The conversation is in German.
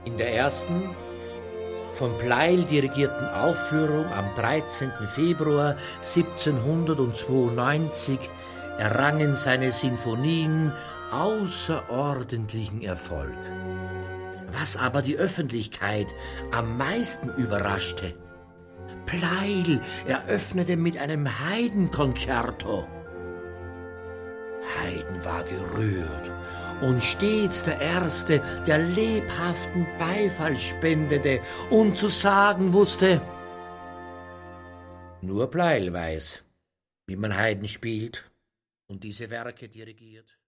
In der ersten, von Pleyel dirigierten Aufführung am 13. Februar 1792 errangen seine Sinfonien außerordentlichen Erfolg. Was aber die Öffentlichkeit am meisten überraschte: Pleyel eröffnete mit einem Haydn-Konzerto. Haydn war gerührt und stets der Erste, der lebhaften Beifall spendete und zu sagen wusste: Nur Pleyel weiß, wie man Haydn spielt und diese Werke dirigiert.